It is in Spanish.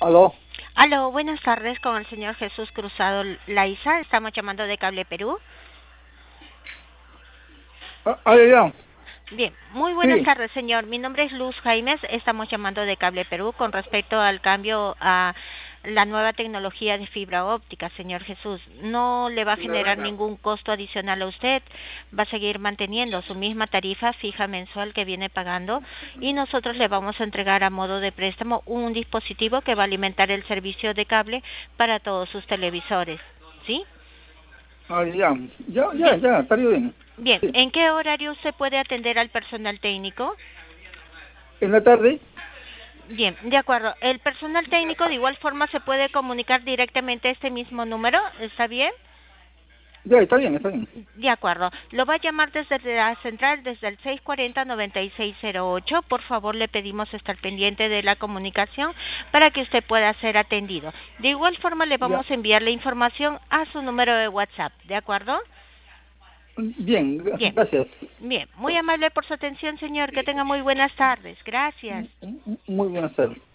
Aló. Aló, buenas tardes con el señor Jesús Cruzado Laiza. Estamos llamando de Cable Perú. Ya. Bien, muy buenas Sí. tardes, señor. Mi nombre es Luz Jaimes. Estamos llamando de Cable Perú con respecto al cambio a la nueva tecnología de fibra óptica, señor Jesús. No le va a generar ningún costo adicional a usted. Va a seguir manteniendo su misma tarifa fija mensual que viene pagando y nosotros le vamos a entregar a modo de préstamo un dispositivo que va a alimentar el servicio de cable para todos sus televisores. ¿Sí? Ya. Bien. Estaría bien. Bien, Sí. ¿en qué horario se puede atender al personal técnico? En la tarde. Bien, de acuerdo. El personal técnico de igual forma se puede comunicar directamente a este mismo número, ¿está bien? Ya, está bien, está bien. De acuerdo. Lo va a llamar desde la central, desde el 640-9608. Por favor, le pedimos estar pendiente de la comunicación para que usted pueda ser atendido. De igual forma, le Ya. vamos a enviar la información a su número de WhatsApp, ¿de acuerdo? Bien, Bien, gracias. bien. Muy amable por su atención, señor. Que tenga muy buenas tardes. Gracias. Muy buenas tardes.